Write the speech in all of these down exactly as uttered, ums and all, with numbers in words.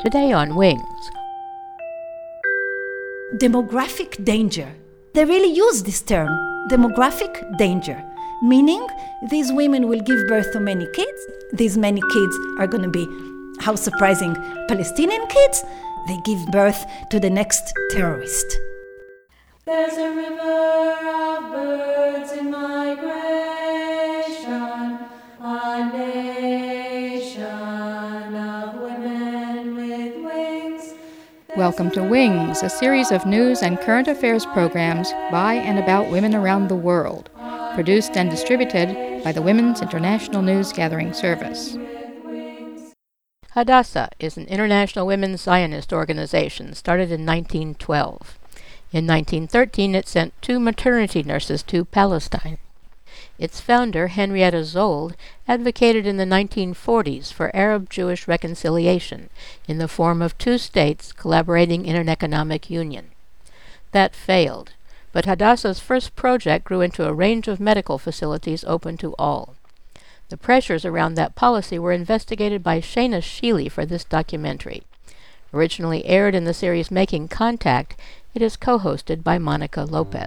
Today on Wings. Demographic danger. They really use this term, demographic danger, meaning these women will give birth to many kids. These many kids are going to be, how surprising, Palestinian kids. They give birth to the next terrorist. There's a river of birds in migration, a nation of women with wings. Welcome to Wings, a series of news and current affairs programs by and about women around the world, produced and distributed by the Women's International News Gathering Service. Hadassah is an international women's Zionist organization started in nineteen twelve. In nineteen thirteen, it sent two maternity nurses to Palestine. Its founder, Henrietta Zold, advocated in the nineteen forties for Arab-Jewish reconciliation in the form of two states collaborating in an economic union. That failed, but Hadassah's first project grew into a range of medical facilities open to all. The pressures around that policy were investigated by Shana Sheely for this documentary. Originally aired in the series Making Contact, it is co-hosted by Monica Lopez.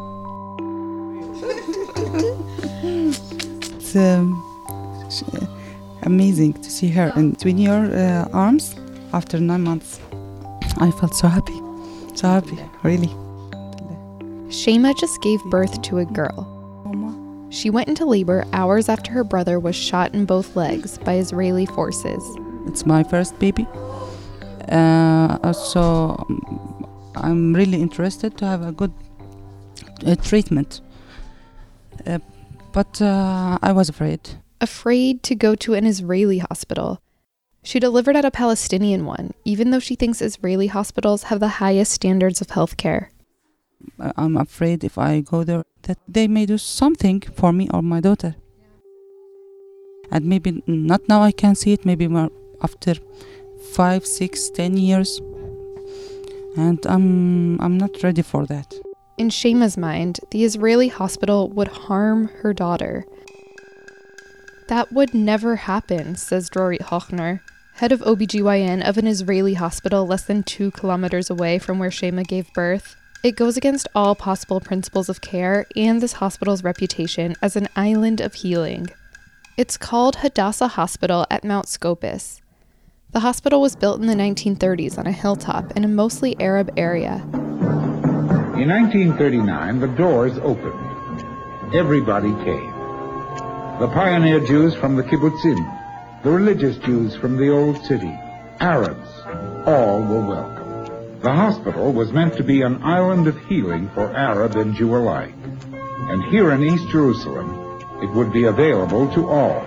It's um, amazing to see her in between your uh, arms after nine months. I felt so happy, so happy, really. Shema just gave birth to a girl. She went into labor hours after her brother was shot in both legs by Israeli forces. It's my first baby, uh, so I'm really interested to have a good uh, treatment. Uh, but uh, I was afraid. Afraid to go to an Israeli hospital. She delivered at a Palestinian one, even though she thinks Israeli hospitals have the highest standards of health care. I'm afraid if I go there that they may do something for me or my daughter. And maybe not now I can see it, maybe more after five, six, ten years. And I'm I'm not ready for that. In Shema's mind, the Israeli hospital would harm her daughter. That would never happen, says Dorit Hochner, head of O B G Y N of an Israeli hospital less than two kilometers away from where Shema gave birth. It goes against all possible principles of care and this hospital's reputation as an island of healing. It's called Hadassah Hospital at Mount Scopus. The hospital was built in the nineteen thirties on a hilltop in a mostly Arab area. In nineteen thirty-nine, the doors opened. Everybody came. The pioneer Jews from the kibbutzim, the religious Jews from the old city, Arabs, all were welcome. The hospital was meant to be an island of healing for Arab and Jew alike. And here in East Jerusalem, it would be available to all.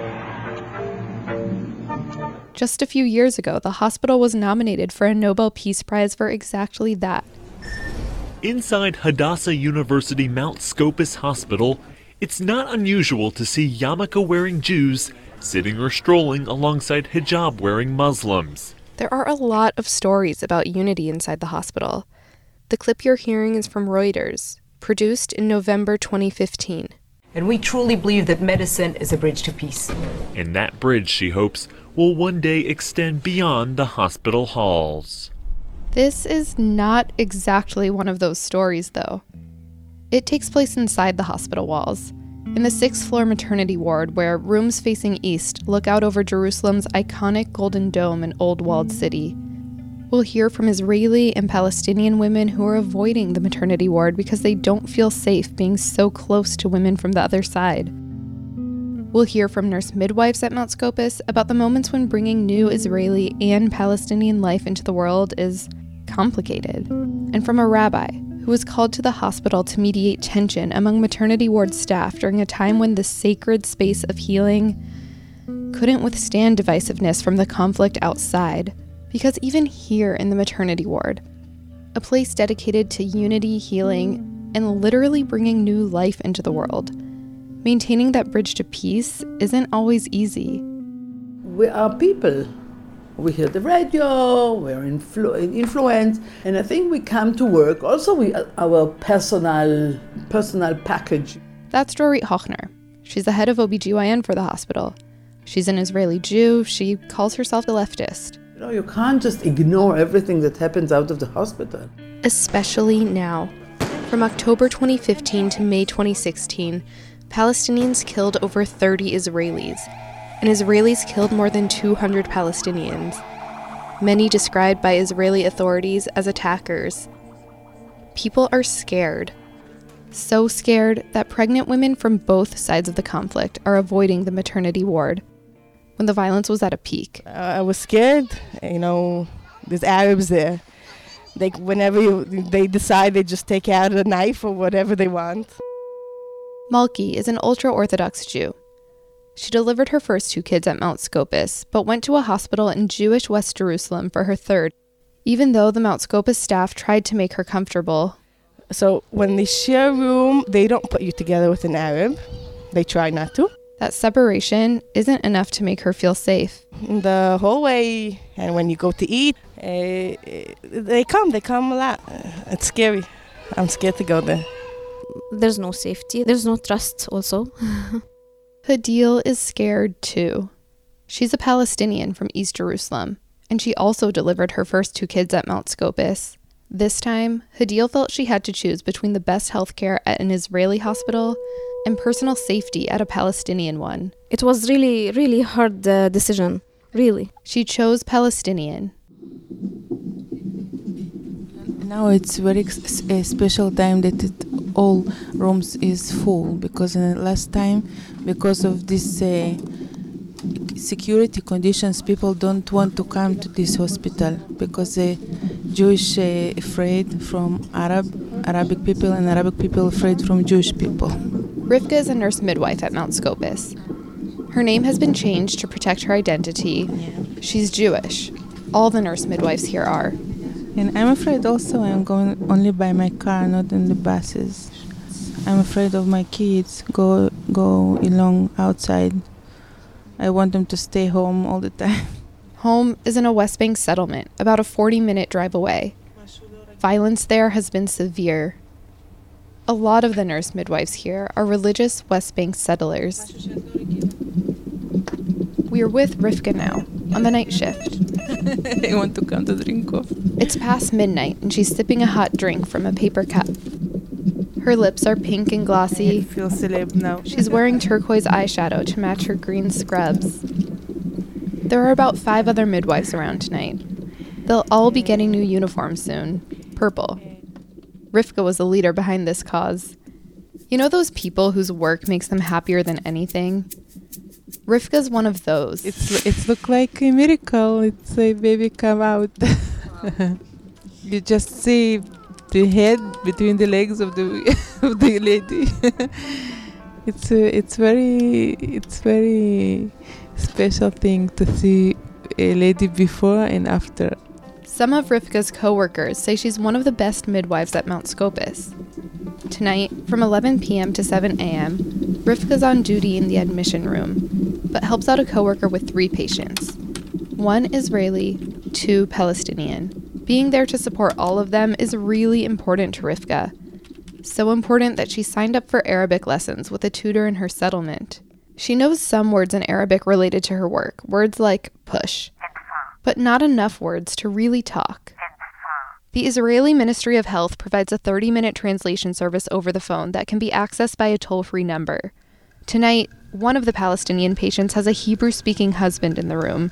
Just a few years ago, the hospital was nominated for a Nobel Peace Prize for exactly that. Inside Hadassah University Mount Scopus Hospital, it's not unusual to see yarmulke-wearing Jews sitting or strolling alongside hijab-wearing Muslims. There are a lot of stories about unity inside the hospital. The clip you're hearing is from Reuters, produced in November twenty fifteen. And we truly believe that medicine is a bridge to peace. And that bridge, she hopes, will one day extend beyond the hospital halls. This is not exactly one of those stories, though. It takes place inside the hospital walls, in the sixth-floor maternity ward where rooms facing east look out over Jerusalem's iconic Golden Dome and Old Walled City. We'll hear from Israeli and Palestinian women who are avoiding the maternity ward because they don't feel safe being so close to women from the other side. We'll hear from nurse midwives at Mount Scopus about the moments when bringing new Israeli and Palestinian life into the world is complicated, and from a rabbi who was called to the hospital to mediate tension among maternity ward staff during a time when the sacred space of healing couldn't withstand divisiveness from the conflict outside. Because even here in the maternity ward, a place dedicated to unity, healing, and literally bringing new life into the world, maintaining that bridge to peace isn't always easy. We are people. We hear the radio, we're influ- influenced, and I think we come to work also with our personal, personal package. That's Dorit Hochner. She's the head of O B G Y N for the hospital. She's an Israeli Jew. She calls herself a leftist. know, you can't just ignore everything that happens out of the hospital. Especially now. From October twenty fifteen to May twenty sixteen, Palestinians killed over thirty Israelis, and Israelis killed more than two hundred Palestinians, many described by Israeli authorities as attackers. People are scared. So scared that pregnant women from both sides of the conflict are avoiding the maternity ward when the violence was at a peak. Uh, I was scared. You know, there's Arabs there. They, whenever you, they decide, they just take out a knife or whatever they want. Malki is an ultra-Orthodox Jew. She delivered her first two kids at Mount Scopus, but went to a hospital in Jewish West Jerusalem for her third, even though the Mount Scopus staff tried to make her comfortable. So when they share a room, they don't put you together with an Arab. They try not to. That separation isn't enough to make her feel safe. In the hallway, and when you go to eat, uh, they come, they come a lot. It's scary. I'm scared to go there. There's no safety. There's no trust also. Hadil is scared too. She's a Palestinian from East Jerusalem, and she also delivered her first two kids at Mount Scopus. This time, Hadil felt she had to choose between the best healthcare at an Israeli hospital and personal safety at a Palestinian one. It was really, really hard uh, decision, really. She chose Palestinian. Now it's very ex- a special time that it, all rooms is full, because in the last time, because of this uh, security conditions, people don't want to come to this hospital because the Jewish uh, afraid from Arab Arabic people and Arabic people afraid from Jewish people. Rivka is a nurse midwife at Mount Scopus. Her name has been changed to protect her identity. She's Jewish. All the nurse midwives here are. And I'm afraid also I'm going only by my car, not in the buses. I'm afraid of my kids go go along outside. I want them to stay home all the time. Home is in a West Bank settlement, about a forty-minute drive away. Violence there has been severe. A lot of the nurse midwives here are religious West Bank settlers. We are with Rivka now, on the night shift. I want to come to drink coffee. It's past midnight, and she's sipping a hot drink from a paper cup. Her lips are pink and glossy. I feel celeb now. She's wearing turquoise eyeshadow to match her green scrubs. There are about five other midwives around tonight. They'll all be getting new uniforms soon. Purple. Rivka was the leader behind this cause. You know those people whose work makes them happier than anything? Rivka's one of those. It's it's look like a miracle. It's a baby come out. You just see the head between the legs of the of the lady. It's a, it's very it's very special thing to see a lady before and after. Some of Rivka's co-workers say she's one of the best midwives at Mount Scopus. Tonight, from eleven p.m. to seven a.m., Rivka's on duty in the admission room, but helps out a co-worker with three patients. One Israeli, two Palestinian. Being there to support all of them is really important to Rivka. So important that she signed up for Arabic lessons with a tutor in her settlement. She knows some words in Arabic related to her work, words like push, but not enough words to really talk. The Israeli Ministry of Health provides a thirty-minute translation service over the phone that can be accessed by a toll-free number. Tonight, one of the Palestinian patients has a Hebrew-speaking husband in the room.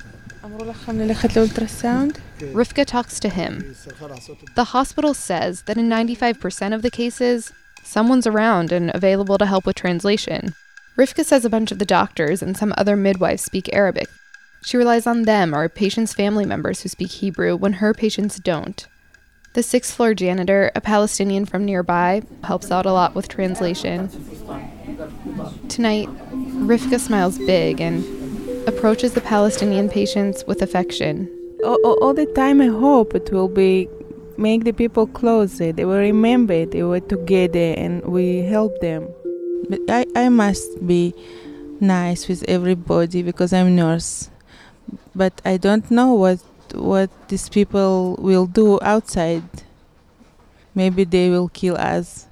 Rivka talks to him. The hospital says that in ninety-five percent of the cases, someone's around and available to help with translation. Rivka says a bunch of the doctors and some other midwives speak Arabic. She relies on them or patients' family members who speak Hebrew when her patients don't. The sixth floor janitor, a Palestinian from nearby, helps out a lot with translation. Tonight, Rivka smiles big and approaches the Palestinian patients with affection. All, all, all the time I hope it will be make the people closer. They will remember they were together and we help them. But I, I must be nice with everybody because I'm nurse. But I don't know what what these people will do outside. Maybe they will kill us.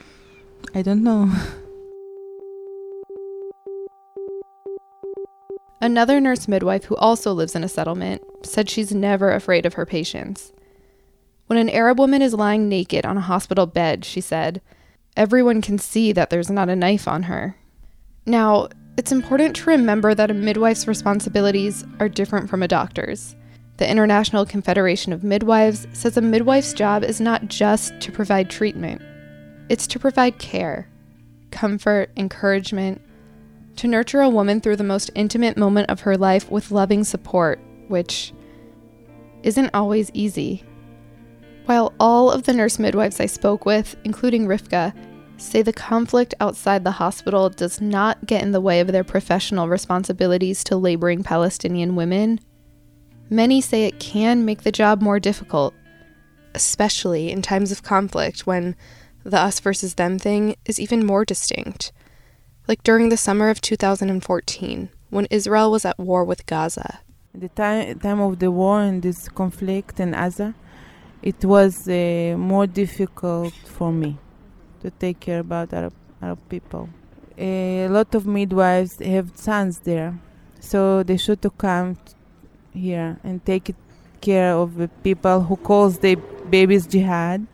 I don't know. Another nurse midwife who also lives in a settlement said she's never afraid of her patients. When an Arab woman is lying naked on a hospital bed, she said, everyone can see that there's not a knife on her. Now, it's important to remember that a midwife's responsibilities are different from a doctor's. The International Confederation of Midwives says a midwife's job is not just to provide treatment. It's to provide care, comfort, encouragement, to nurture a woman through the most intimate moment of her life with loving support, which isn't always easy. While all of the nurse midwives I spoke with, including Rivka, say the conflict outside the hospital does not get in the way of their professional responsibilities to laboring Palestinian women, many say it can make the job more difficult, especially in times of conflict when the us versus them thing is even more distinct. Like during the summer of two thousand fourteen, when Israel was at war with Gaza. At the time, time of the war and this conflict in Gaza, it was uh, more difficult for me to take care about Arab, Arab people. A lot of midwives have sons there, so they should to come t- here and take care of the people who calls their babies jihad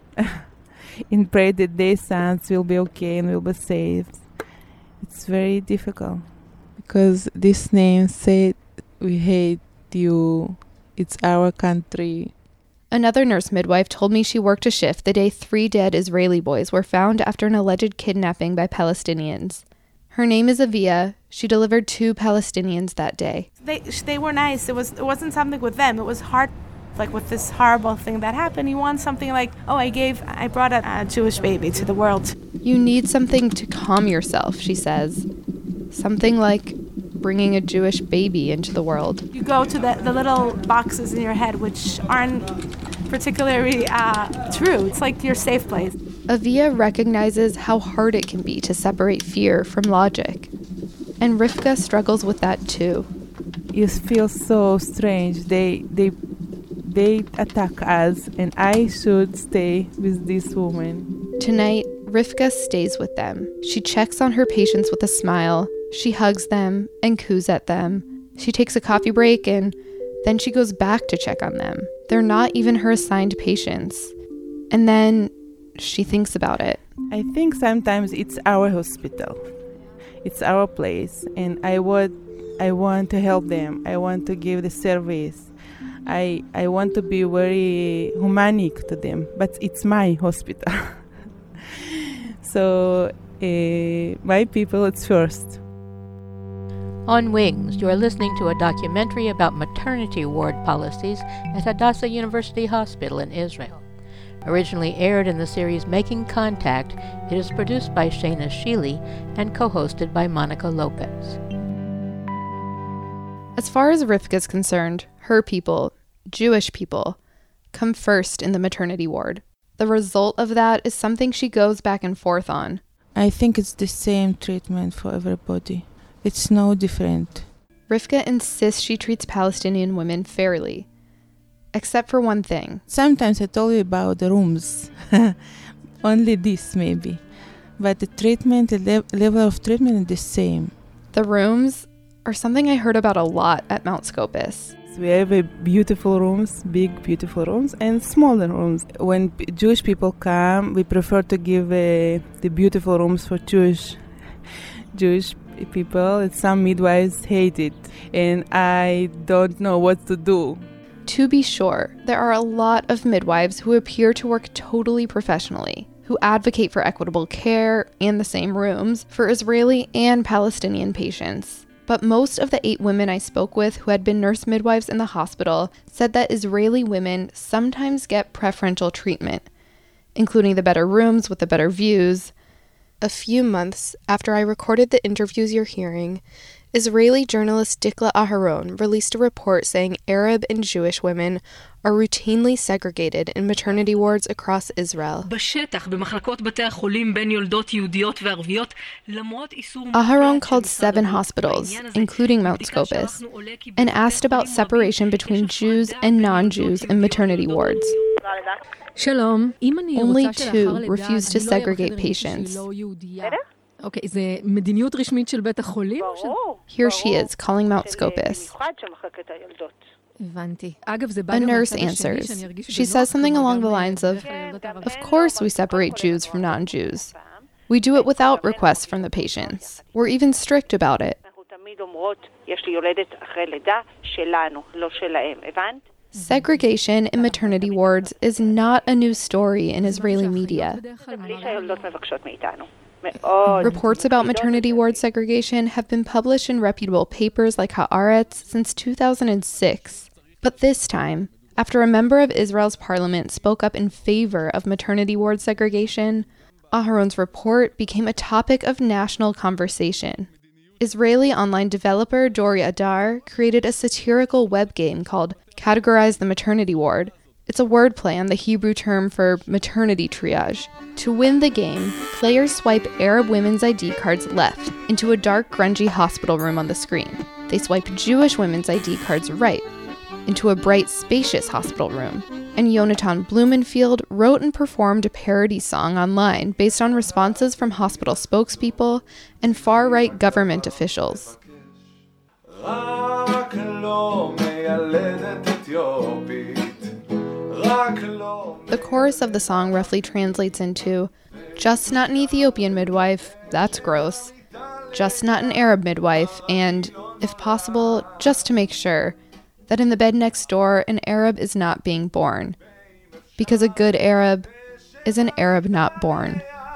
and pray that their sons will be okay and will be safe. It's very difficult because this name said we hate you, it's our country. Another nurse midwife told me she worked a shift the day three dead Israeli boys were found after an alleged kidnapping by Palestinians. Her name is Avia. She delivered two Palestinians that day. They they were nice. It was it wasn't something with them. It was hard, like with this horrible thing that happened. You want something like, oh, I gave, I brought a, a Jewish baby to the world. You need something to calm yourself, she says. Something like bringing a Jewish baby into the world. You go to the, the little boxes in your head, which aren't particularly uh, true. It's like your safe place. Avia recognizes how hard it can be to separate fear from logic. And Rivka struggles with that too. You feel so strange. They they they attack us and I should stay with this woman. Tonight, Rivka stays with them. She checks on her patients with a smile. She hugs them and coos at them. She takes a coffee break and then she goes back to check on them. They're not even her assigned patients. And then she thinks about it. I think sometimes it's our hospital. It's our place. And I would, I want to help them. I want to give the service. I, I want to be very humanic to them. But it's my hospital. So uh, my people, it's first. On Wings, you are listening to a documentary about maternity ward policies at Hadassah University Hospital in Israel. Originally aired in the series Making Contact, it is produced by Shana Sheely and co-hosted by Monica Lopez. As far as Rivka is concerned, her people, Jewish people, come first in the maternity ward. The result of that is something she goes back and forth on. I think it's the same treatment for everybody. It's no different. Rivka insists she treats Palestinian women fairly. Except for one thing. Sometimes I told you about the rooms. Only this, maybe. But the treatment, the le- level of treatment is the same. The rooms are something I heard about a lot at Mount Scopus. So we have a beautiful rooms, big, beautiful rooms, and smaller rooms. When p- Jewish people come, we prefer to give uh, the beautiful rooms for Jewish Jewish people. And some midwives hate it, and I don't know what to do. To be sure, there are a lot of midwives who appear to work totally professionally, who advocate for equitable care and the same rooms for Israeli and Palestinian patients. But most of the eight women I spoke with who had been nurse midwives in the hospital said that Israeli women sometimes get preferential treatment, including the better rooms with the better views. A few months after I recorded the interviews you're hearing, Israeli journalist Dikla Aharon released a report saying Arab and Jewish women are routinely segregated in maternity wards across Israel. Aharon called seven hospitals, including Mount Scopus, and asked about separation between Jews and non-Jews in maternity wards. Only two refused to segregate patients. אוקיי, זה מדיניות רשמית של בית החולים? Here she is, calling Mount Scopus. A nurse answers. She says something along the lines of, of course we separate Jews from non-Jews. We do it without requests from the patients. We're even strict about it. Segregation in maternity wards is not a new story in Israeli media. Reports about maternity ward segregation have been published in reputable papers like Haaretz since two thousand six. But this time, after a member of Israel's parliament spoke up in favor of maternity ward segregation, Aharon's report became a topic of national conversation. Israeli online developer Dori Adar created a satirical web game called Categorize the Maternity Ward. It's a wordplay on the Hebrew term for maternity triage. To win the game, players swipe Arab women's I D cards left into a dark, grungy hospital room on the screen. They swipe Jewish women's I D cards right into a bright, spacious hospital room. And Yonatan Blumenfield wrote and performed a parody song online based on responses from hospital spokespeople and far-right government officials. The chorus of the song roughly translates into, just not an Ethiopian midwife, that's gross, just not an Arab midwife, and, if possible, just to make sure, that in the bed next door an Arab is not being born. Because a good Arab is an Arab not born.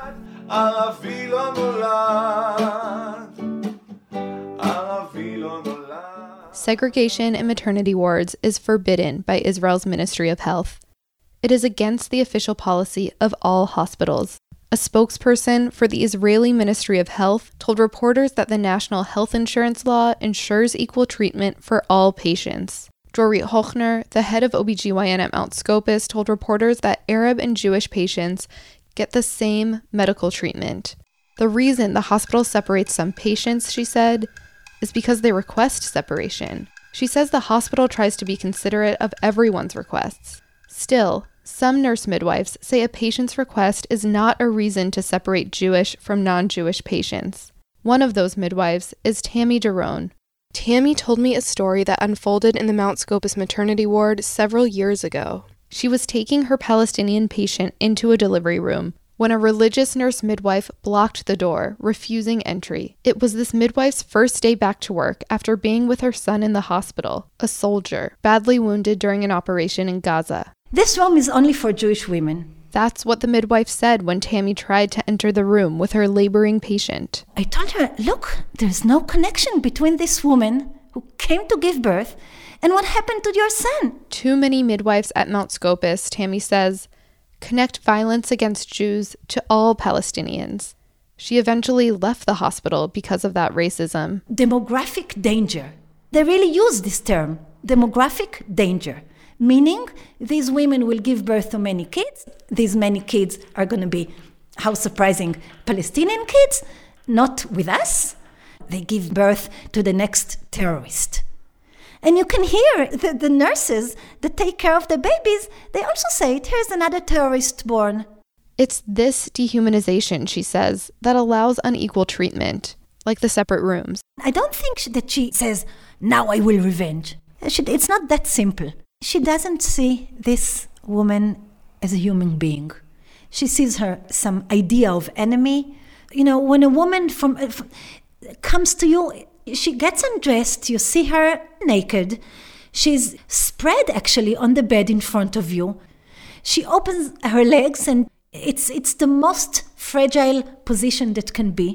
Segregation in maternity wards is forbidden by Israel's Ministry of Health. It is against the official policy of all hospitals. A spokesperson for the Israeli Ministry of Health told reporters that the national health insurance law ensures equal treatment for all patients. Dorit Hochner, the head of O B G Y N at Mount Scopus, told reporters that Arab and Jewish patients get the same medical treatment. The reason the hospital separates some patients, she said, is because they request separation. She says the hospital tries to be considerate of everyone's requests. Still, some nurse midwives say a patient's request is not a reason to separate Jewish from non-Jewish patients. One of those midwives is Tammy Daron. Tammy told me a story that unfolded in the Mount Scopus maternity ward several years ago. She was taking her Palestinian patient into a delivery room when a religious nurse midwife blocked the door, refusing entry. It was this midwife's first day back to work after being with her son in the hospital, a soldier, badly wounded during an operation in Gaza. This room is only for Jewish women. That's what the midwife said when Tammy tried to enter the room with her laboring patient. I told her, look, there's no connection between this woman who came to give birth and what happened to your son. Too many midwives at Mount Scopus, Tammy says, connect violence against Jews to all Palestinians. She eventually left the hospital because of that racism. Demographic danger. They really use this term, demographic danger. Meaning, these women will give birth to many kids. These many kids are going to be, how surprising, Palestinian kids, not with us. They give birth to the next terrorist. And you can hear the, the nurses that take care of the babies, they also say, here's another terrorist born. It's this dehumanization, she says, that allows unequal treatment, like the separate rooms. I don't think that she says, now I will revenge. It's not that simple. She doesn't see this woman as a human being. She sees her some idea of enemy. You know, when a woman from, uh, from comes to you, she gets undressed, you see her naked. She's spread actually on the bed in front of you. She opens her legs and it's it's the most fragile position that can be.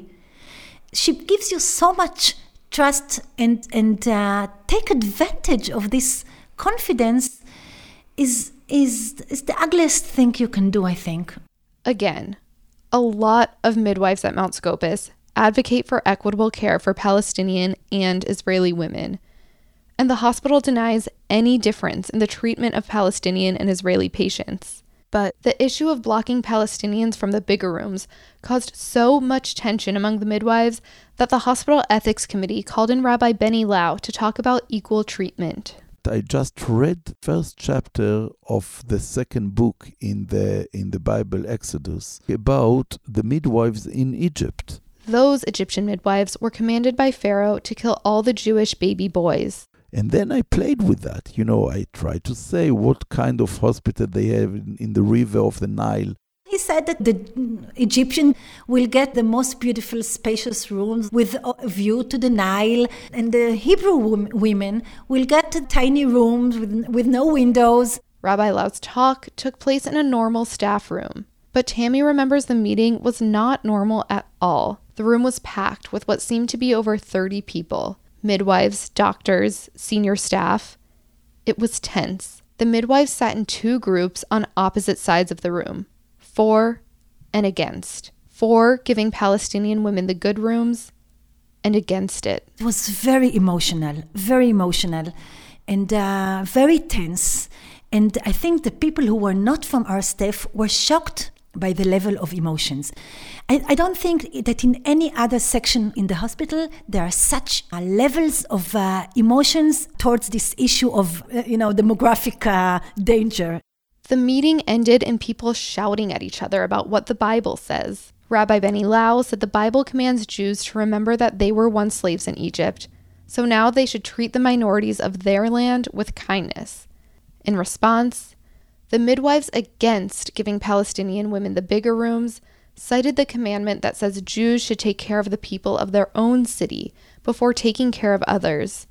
She gives you so much trust and, and uh, take advantage of this confidence is, is, is the ugliest thing you can do, I think. Again, a lot of midwives at Mount Scopus advocate for equitable care for Palestinian and Israeli women. And the hospital denies any difference in the treatment of Palestinian and Israeli patients. But the issue of blocking Palestinians from the bigger rooms caused so much tension among the midwives that the hospital ethics committee called in Rabbi Benny Lau to talk about equal treatment. I just read the first chapter of the second book in the in the Bible, Exodus, about the midwives in Egypt. Those Egyptian midwives were commanded by Pharaoh to kill all the Jewish baby boys. And then I played with that. You know, I tried to say what kind of hospital they have in, in the river of the Nile. He said that the Egyptian will get the most beautiful, spacious rooms with a view to the Nile, and the Hebrew wom- women will get tiny rooms with, with no windows. Rabbi Lau's talk took place in a normal staff room, but Tammy remembers the meeting was not normal at all. The room was packed with what seemed to be over thirty people, midwives, doctors, senior staff. It was tense. The midwives sat in two groups on opposite sides of the room. For and against. For giving Palestinian women the good rooms, and against it. It was very emotional, very emotional, and uh, very tense. And I think the people who were not from our staff were shocked by the level of emotions. I, I don't think that in any other section in the hospital there are such uh, levels of uh, emotions towards this issue of, uh, you know, demographic uh, danger. The meeting ended in people shouting at each other about what the Bible says. Rabbi Benny Lau said the Bible commands Jews to remember that they were once slaves in Egypt, so now they should treat the minorities of their land with kindness. In response, the midwives against giving Palestinian women the bigger rooms cited the commandment that says Jews should take care of the people of their own city before taking care of others.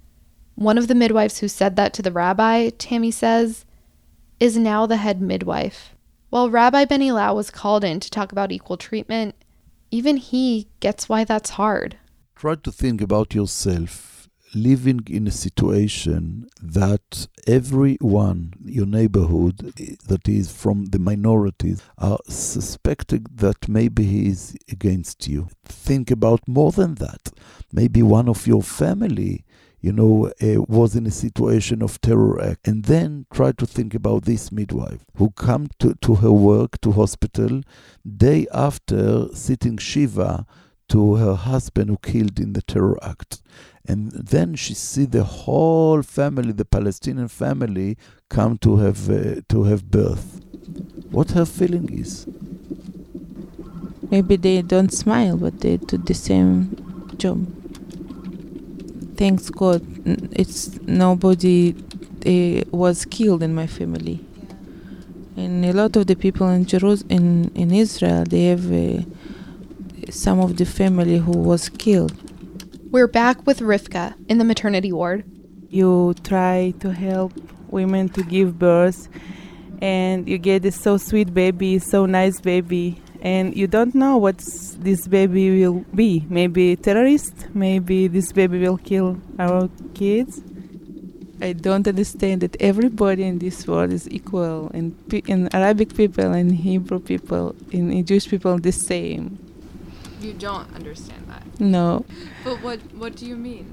One of the midwives who said that to the rabbi, Tammy says, is now the head midwife. While Rabbi Benny Lau was called in to talk about equal treatment, even he gets why that's hard. Try to think about yourself living in a situation that everyone, your neighborhood, that is from the minorities, are suspecting that maybe he is against you. Think about more than that. Maybe one of your family you know, uh, was in a situation of terror act. And then try to think about this midwife who come to, to her work, to hospital, day after sitting Shiva to her husband who killed in the terror act. And then she see the whole family, the Palestinian family, come to have, uh, to have birth. What her feeling is. Maybe they don't smile, but they do the same job. Thanks God, it's nobody uh, was killed in my family. Yeah. And a lot of the people in Jerusalem, in, in Israel, they have uh, some of the family who was killed. We're back with Rivka in the maternity ward. You try to help women to give birth, and you get this so sweet baby, so nice baby, and you don't know what this baby will be. Maybe a terrorist, maybe this baby will kill our kids. I don't understand that everybody in this world is equal, and in Arabic people and Hebrew people, in Jewish people, the same. You don't understand that? No. But what, what do you mean?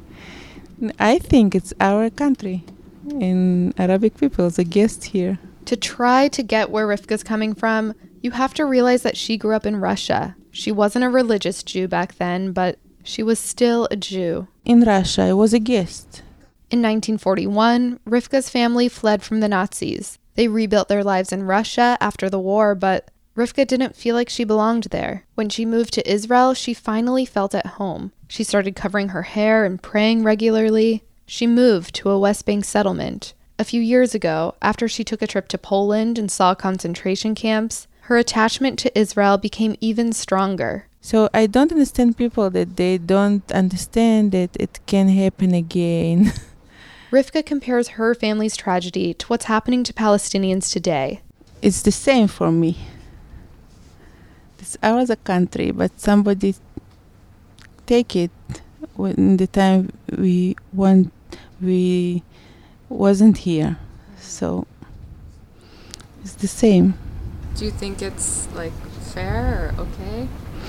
I think it's our country, and Arabic people is a guest here. To try to get where Rivka's coming from, you have to realize that she grew up in Russia. She wasn't a religious Jew back then, but she was still a Jew. In Russia, I was a guest. In nineteen forty-one, Rivka's family fled from the Nazis. They rebuilt their lives in Russia after the war, but Rivka didn't feel like she belonged there. When she moved to Israel, she finally felt at home. She started covering her hair and praying regularly. She moved to a West Bank settlement. A few years ago, after she took a trip to Poland and saw concentration camps, her attachment to Israel became even stronger. So I don't understand people that they don't understand that it can happen again. Rivka compares her family's tragedy to what's happening to Palestinians today. It's the same for me. It's ours a country, but somebody take it when the time we want, we wasn't here. So it's the same. Do you think it's like fair or okay?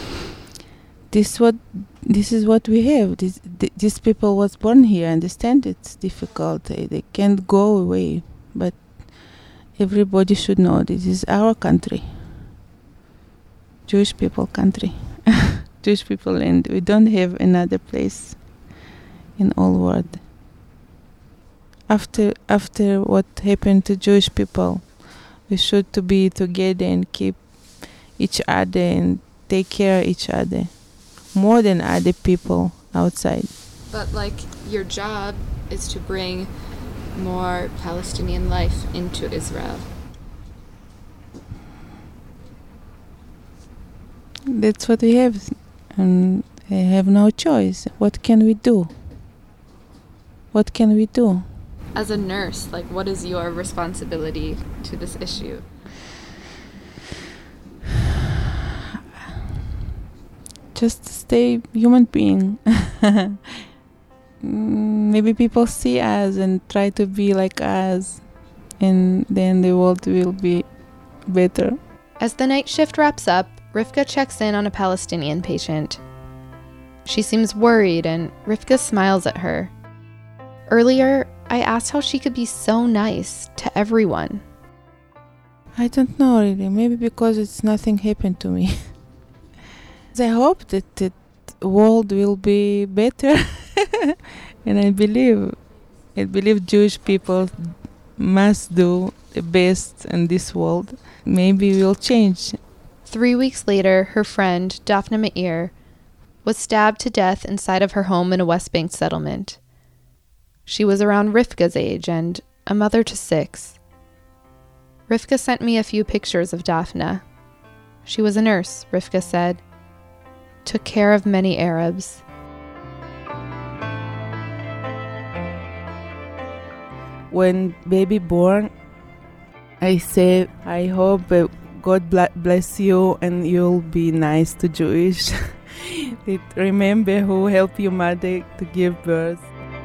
This what this is what we have. This th- these people was born here. Understand it's difficult. They, they can't go away. But everybody should know this is our country. Jewish people country. Jewish people, and we don't have another place in all world. After after what happened to Jewish people, we should to be together and keep each other and take care of each other. more than other people outside. But like your job is to bring more Palestinian life into Israel. That's what we have, and I have no choice. What can we do? What can we do? As a nurse, like, what is your responsibility to this issue? Just stay human being. Maybe people see us and try to be like us, and then the world will be better. As the night shift wraps up, Rivka checks in on a Palestinian patient. She seems worried, and Rivka smiles at her. Earlier, I asked how she could be so nice to everyone. I don't know really. Maybe because it's nothing happened to me. I hope that the world will be better. And I believe, I believe Jewish people must do the best in this world. Maybe we'll change. Three weeks later, her friend, Daphne Meir, was stabbed to death inside of her home in a West Bank settlement. She was around Rivka's age and a mother to six. Rivka sent me a few pictures of Daphne. She was a nurse, Rivka said. Took care of many Arabs. When baby born, I say, I hope uh, God bless you and you'll be nice to Jewish. Remember who helped your mother to give birth.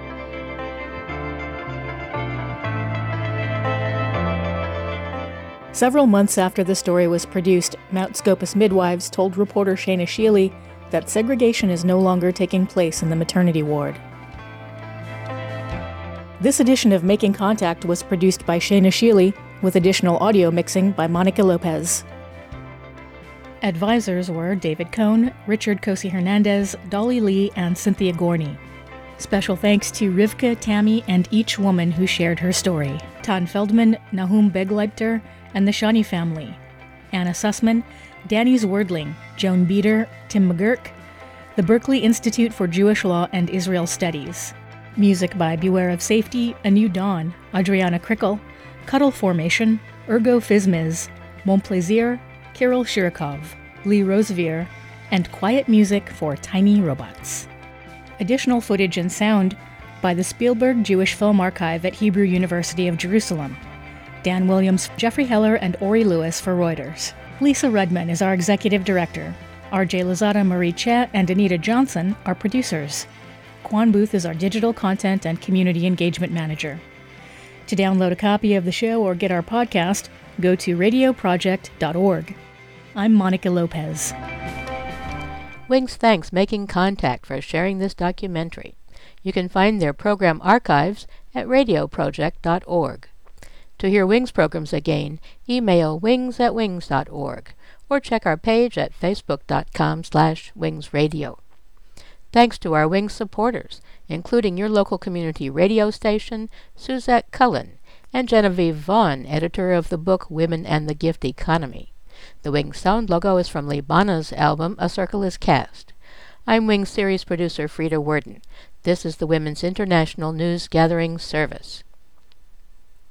Several months after the story was produced, Mount Scopus midwives told reporter Shana Shealy that segregation is no longer taking place in the maternity ward. This edition of Making Contact was produced by Shana Shealy, with additional audio mixing by Monica Lopez. Advisors were David Cohn, Richard Cosi Hernandez, Dolly Lee, and Cynthia Gorney. Special thanks to Rivka, Tammy, and each woman who shared her story. Tan Feldman, Nahum Begleiter, and the Shani family. Anna Sussman, Danny Zwerdling, Joan Beater, Tim McGurk, the Berkeley Institute for Jewish Law and Israel Studies. Music by Beware of Safety, A New Dawn, Adriana Krickle, Cuddle Formation, Ergo Fizmiz, Mon Plaisir, Kirill Shirikov, Lee Rosevier, and quiet music for tiny robots. Additional footage and sound by the Spielberg Jewish Film Archive at Hebrew University of Jerusalem. Dan Williams, Jeffrey Heller, and Ori Lewis for Reuters. Lisa Rudman is our executive director. R J Lazada, Marie Che, and Anita Johnson are producers. Quan Booth is our digital content and community engagement manager. To download a copy of the show or get our podcast, go to radio project dot org. I'm Monica Lopez. Wings thanks Making Contact for sharing this documentary. You can find their program archives at radio project dot org. To hear Wings programs again, email wings at wings dot org or check our page at facebook dot com slash wings radio. Thanks to our Wings supporters, including your local community radio station, Suzette Cullen, and Genevieve Vaughn, editor of the book Women and the Gift Economy. The Wings sound logo is from Libana's album A Circle is Cast. I'm Wings series producer Frida Worden. This is the Women's International News Gathering Service.